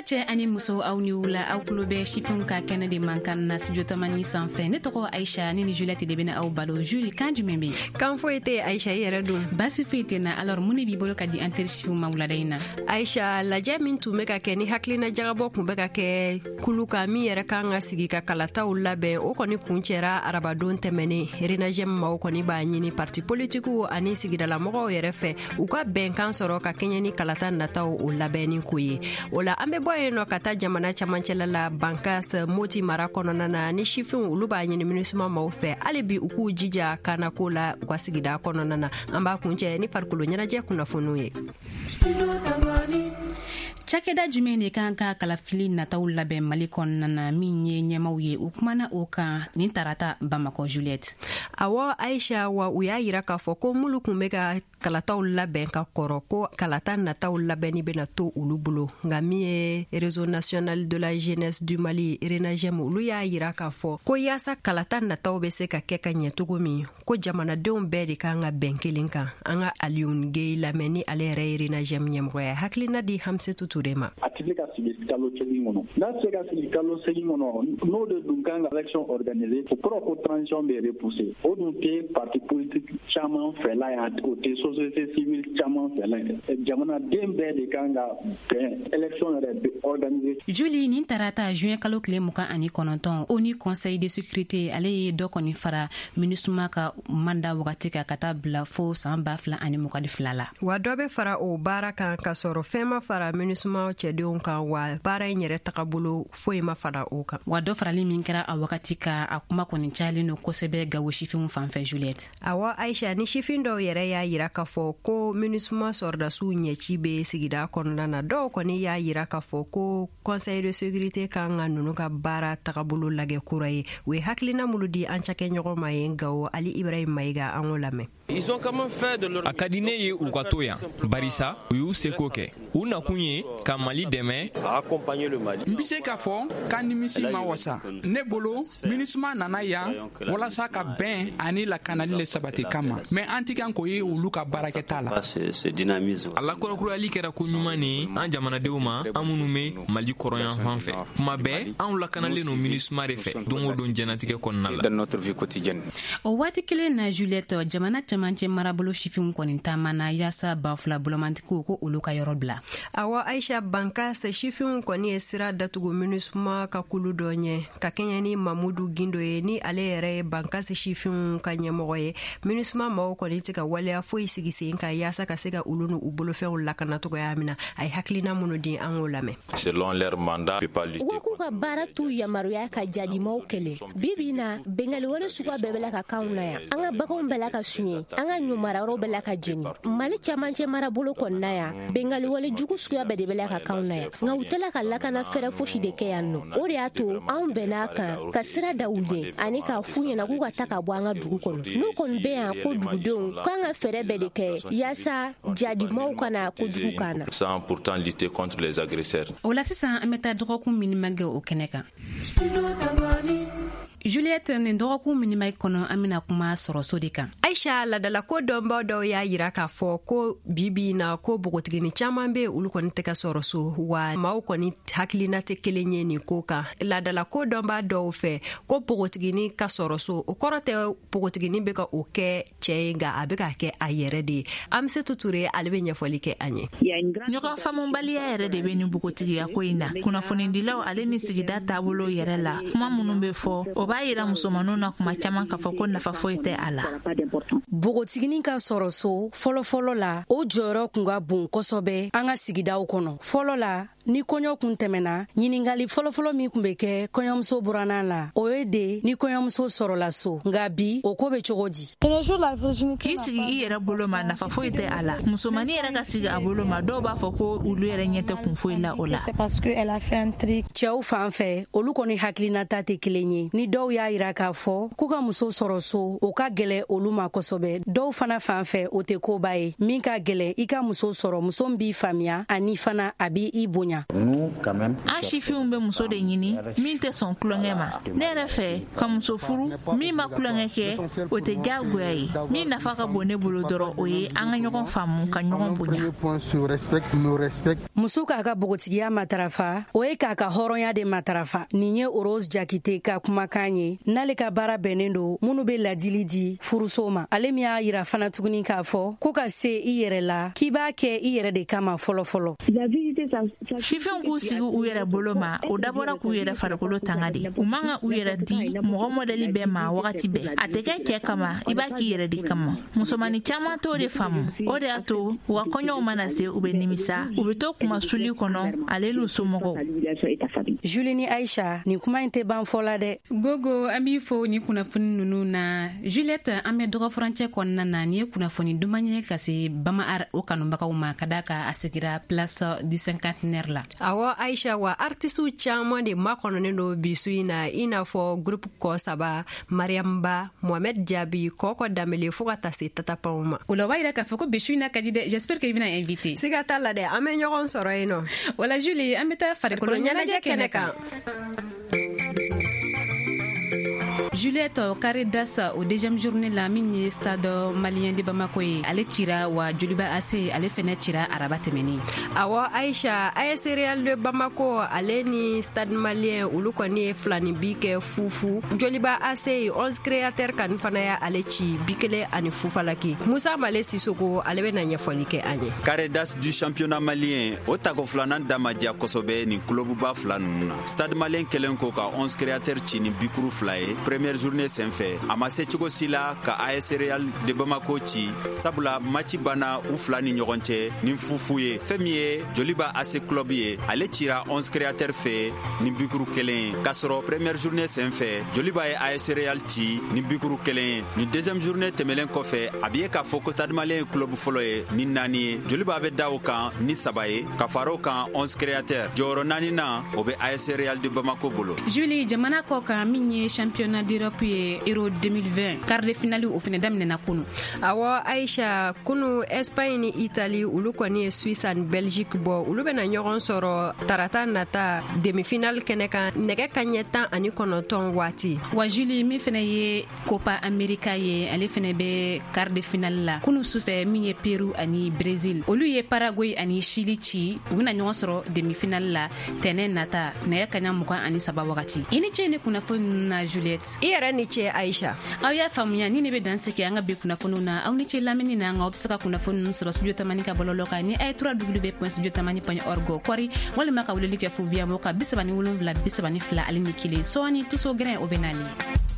cɛ ani muso aw ni wula aw tulo bɛ Chiffon ka kɛnɛ de man kan na studio tamani sanfɛ. Ne tɔgɔ Aisha ni Juliette de bɛna aw balo. Julie kan jumɛn bɛ? Kan foyi tɛ Aisha yɛrɛ don. Basi foyi tɛ na. Alors mun de b'i bolo ka di interview ma wulada in na? Aisha, lajɛ min tun bɛ ka kɛ ni hakilina jagabɔ kun bɛ ka kɛ kulu kan min yɛrɛ kan ka sigi ka kalataw labɛn o kɔni kun cɛra arabadon tɛmɛnen. Renagem maaw kɔni b'a ɲini parti politikiw ani sigidalamɔgɔw yɛrɛ fɛ u ka bɛnkan sɔrɔ ka kɛɲɛ ni kalata nataw o labɛnni ko ye. O la an bɛ bɔ yen nɔ ka taa jamana camancɛla la Bankas Moti mara kɔnɔna na ni Chiffon olu b'a ɲini MINUSMA maaw fɛ hali bi u k'u jija kanako la u ka sigida kɔnɔna na. An b'a kuncɛ ni farikolo ɲɛnajɛ kunnafoniw ye. Cakɛda jumɛn de kan ka kalafili nataw labɛn Mali kɔnɔna na min ye ɲɛmaw ye u kumana o kan nin tarata Bamako. Juliette. Awɔ Aisha, wa u y'a yira k'a fɔ ko mulu kun bɛ ka kalataw labɛn ka kɔrɔ ko kalata nataw labɛnni bɛna to olu bolo nka min ye Réseau national de la jeunesse du Mali Renagem olu y'a yira k'a fɔ ko yaasa kalata nataw bɛ se ka kɛ ka ɲɛ cogo min ko jamanadenw bɛɛ de kan ka bɛn kelen kan. An ka Alioune Gueye lamɛn ni ale yɛrɛ ye Renagem ɲɛmɔgɔ ye hakilina di Hamsetu Touré ma. A tɛ se ka sigi kalo segin kɔnɔ. N'a tɛ se ka sigi kalo segin kɔnɔ n'o de dun kan ka élection organisée o kɔrɔ ko transition bɛ repousser. O dun tɛ parti politique caman fɛla ye o tɛ société civile caman fɛla ye. Jamanaden bɛɛ de kan ka bɛn élection yɛrɛ bɛ organiser. Julie, nin tarata juin kalo tile 29 ONU Conseil de sécurité ale ye dɔ kɔni fara MINUSMA ka manda wagati ka taa bila fo san 2022 la. Wa dɔ bɛ fara o baara kan ka sɔrɔ fɛn ma fara MINUSMA cɛdenw kan wa baara in yɛrɛ tagabolo foyi ma fara o kan. Wa dɔ farali min kɛra a wagati ka a kuma kɔni cayalen no kosɛbɛ Gawo Chiffon fanfɛ. Juliette. Awɔ Aisha, ni Chiffon dɔw yɛrɛ y'a yira k'a fɔ ko MINUSMA sɔrdasiw ɲɛci bɛ sigida kɔnɔna na. Dɔw kɔni y'a yira k'a fɔ ko Conseil de sécurité kan ka nunu ka baara tagabolo lagɛ kura ye. U ye hakilina mulu di an cakɛɲɔgɔn ma ye Gawo Ali Ibrahim Mayiga an k'o lamɛn. A ka di ne ye u ka to yan barisa u y'u seko kɛ u nakun ye ka Mali dɛmɛ. N bɛ se k'a fɔ k'an nimisi ma wasa ne bolo MINUSMA nana yan walasa ka bɛn ani lakanali le sabati kama mɛ an tɛ kan k'o ye olu ka baarakɛta la. A lakɔrɔkurayali kɛra ko ɲuman ni an jamanadenw ma an minnu bɛ Mali kɔrɔyan fan fɛ kuma bɛɛ anw lakanalen no MINUSMA de fɛ don o don jɛnatigɛ kɔnɔna la. O waati kelen na Juliette, jamana camancɛ marabolo Chiffon kɔni taamana yaasa banfula bolomantigiw ko olu ka yɔrɔ bila. Awɔ Aisha, Bankas Chiffon kɔni ye sira datugu MINUSMA ka kulu dɔ ɲɛ ka kɛɲɛ ni Mamudu Gindo ye ni ale yɛrɛ ye Bankas Chiffon ka ɲɛmɔgɔ ye. MINUSMA maaw kɔni tɛ ka waleya foyi sigi sen kan yaasa ka se ka olu n'u bolofɛnw lakana cogoya min na. A ye hakilina minnu di an k'o lamɛn. Selon leur mandat, wa k'u ka baara t'u yamaruya ka jadimaw kɛlɛ. Bibi na bengali wale suguya bɛɛ bɛ la ka kanw na yan. An ka baganw bɛɛ la ka suɲɛ, an ka ɲumarayɔrɔ bɛɛ la ka jeni. Mali camancɛ marabolo kɔnɔna yan bengali wale jugu suguya bɛɛ de bɛ la ka kanw na yan. Nka u tɛla ka lakana fɛrɛ fosi de kɛ yan nɔ. O de y'a to anw bɛn'a kan ka sira da u ye ani k'a f'u ɲɛna k'u ka ta ka bɔ an ka dugu kɔnɔ. N'u kɔni bɛ yan ko dugudenw k'an ka fɛrɛ bɛɛ de kɛ yaasa jadimaw kana kojugu kana. Sans pourtant lutter contre les agresseurs. O la sisan an bɛ taa dɔgɔkun minima kɛ o kɛnɛ kan. Juliette, nin dɔgɔkun minima kɔnɔ an bɛna kuma sɔrɔso de kan. Aisha, ladala ko dɔnbaw dɔw y'a yira k'a fɔ ko bibi na ko bogotigini caman bɛ olu kɔni tɛ ka sɔrɔ so wa maaw kɔni hakilina tɛ kelen ye nin ko kan. Ladala ko dɔnba dɔw fɛ ko bogotigini ka sɔrɔ so o kɔrɔ tɛ bogotigini bɛ ka o kɛ cɛ ye nka a bɛ ka kɛ a yɛrɛ de ye. Amsetu Touré ale bɛ ɲɛfɔli kɛ an ye. Ɲɔgɔn faamubaliya yɛrɛ de bɛ ni bogotigiya ko in na. Kunnafonidilaw ale ni sigida taabolo yɛrɛ la kuma minnu bɛ fɔ o b'a yira musomanninw na kuma caman k'a fɔ ko nafa foyi tɛ a la. Bogotiginin ka sɔrɔ so fɔlɔ la o jɔyɔrɔ kun ka bon kosɛbɛ an ka sigidaw kɔnɔ. Fɔlɔ la ni kɔɲɔ kun tɛmɛna ɲiningali fɔlɔfɔlɔ min kun bɛ kɛ kɔɲɔmuso buranan la o ye de ni kɔɲɔmuso sɔrɔla so nka bi o ko bɛ cogo di. K'i sigi i yɛrɛ bolo ma nafa foyi tɛ a la. Musomannin yɛrɛ ka sigi a bolo ma dɔw b'a fɔ ko olu yɛrɛ ɲɛ tɛ kun foyi la o la. Cɛw fan fɛ olu kɔni hakilinata tɛ kelen ye ni dɔw y'a yira k'a fɔ k'u ka muso sɔrɔ so o ka gwɛlɛ olu ma kosɛbɛ. Dɔw fana fan fɛ o tɛ koba ye. Min ka gwɛlɛ i ka muso sɔrɔ, muso b'i faamuya ani fana a b'i i bonya. An sifinw bɛ muso de ɲini min tɛ sɔn kulonkɛ ma. Ne yɛrɛ fɛ ka muso furu min ma kulonkɛ kɛ o tɛ diyagoya ye. Min nafa ka bon ne bolo dɔrɔn o ye an ka ɲɔgɔn faamu ka ɲɔgɔn bonya. Muso k'a ka bogotigiya matarafa o ye k'a ka hɔrɔnya de matarafa. Nin ye Rose Jakite ka kumakan ye. N'ale ka baara bɛnnen don minnu bɛ ladili di furuso ma. Ale min y'a yira fana tuguni k'a fɔ ko ka se i yɛrɛ la k'i b'a kɛ i yɛrɛ de kama fɔlɔ fɔlɔ. Sifinw k'u sigi u yɛrɛ bolo ma o dabɔra k'u yɛrɛ farikolo tanga de. U man ka u yɛrɛ di mɔgɔ mɔdɛli bɛɛ ma wagati bɛɛ. A tɛ kɛ cɛ kama i b'a k'i yɛrɛ de kama. Musomani caman t'o de faamu. O de y'a to u ka kɔɲɔw mana se u bɛ nimisa u bɛ to kuma suli kɔnɔ ale n'u somɔgɔw. Julie ni Aisha, ni kuma in tɛ ban fɔla dɛ. Gogo an b'i fɔ ni kunnafoni ninnu na. Juliette an bɛ dɔgɔ furancɛ kɔnɔna na ni ye kunnafoni duman ye ka se Bama o kanubagaw ma ka da ka a sigira place du cinquantenaire la. Awɔ Aisha, wa artistu caman de makɔnɔnen do bi su in na i n'a fɔ groupe kɔ saba, Mariam Ba, Mohamed Diaby, Kɔkɔ Danbele fo ka taa se Tatapanw ma. O la o b'a yira k'a fɔ ko bi su in na ka di dɛ. J'espère que i bɛna invité. Siga t'a la dɛ, an bɛ ɲɔgɔn sɔrɔ yen nɔ. Wala Julie, an bɛ taa farikolo ɲɛnajɛ kɛnɛ kan. Juliette Caridas au deuxième journée la min stade malien de Bamako ye ale cira wa Joliba AC ale fɛnɛ cira araba tɛmɛni. Awɔ Aisha, AS Real de Bamako ale ni stade malien olu kɔni ye filani bi kɛ fufu. Joliba AC 11 créateurs kan fana ya ale ci bikele ani fufalaki. Musa Male Sisoko ale bɛ na ɲɛfɔli kɛ an ye. Caridas du championnat malien o tago filanan damaja kosɛbɛ ni clubba fila ninnu na. Stade malien kelen ko ka 11 créateurs ci ni bikuru fila ye. Première journée senfɛ a ma se cogo si la ka AS Real de Bamako ci sabula match bana u fila ni ɲɔgɔn cɛ ni fufu ye. Fɛn min ye Joliba AC club ye ale cira 11 créateurs fɛ ni bikuru kelen k'a sɔrɔ première journée senfɛ Joliba ye AS Real ci ni bikuru kelen ni deuxième journée tɛmɛlen kɔfɛ a bɛ ye k'a fɔ ko Stade Malien club fɔlɔ ye ni 4 ye. Joliba bɛ da o kan ni 3 ye ka fara o kan 11 créateurs jɔyɔrɔ 4 na o bɛ AS Real de Bamako bolo. Julie, jamana kɔ kan min ye championnat d'Europe ye Euro 2020 quart de finale o fɛnɛ daminɛna kunu. Awɔ Aisha, kunu Espagne ni Italie olu kɔni ye Suisse ani Belgique bɔ olu bɛna ɲɔgɔn sɔrɔ tarata nata demi-finale kɛnɛ kan nɛgɛ kaɲɛ 19 waati. Wa Julie, min fɛnɛ ye Copa America ye ale fɛnɛ bɛ quart de finale la kunu sufɛ min ye Peru ani Brésil olu ye Paraguay ani Chili ci u bɛna ɲɔgɔn sɔrɔ demi-finale la tɛnɛ nata nɛgɛ kaɲɛ 23 wagati. I ni ce ni kunnafoni na Juliette. I yɛrɛ ni ce Aisha. Aw y'a faamuya ni ne bɛ dan sigi an ka bi kunnafoniw na aw ni ce lamɛnni na nka aw bɛ se ka kunnafoni ninnu sɔrɔ studio tamani ka bɔlɔlɔ kan ni a ye www.studiotamani.org kɔri walima ka weleli kɛ fo via mo ka 37 32 ale ni 1 sɔɔni tuso gɛrɛn o bɛ nali.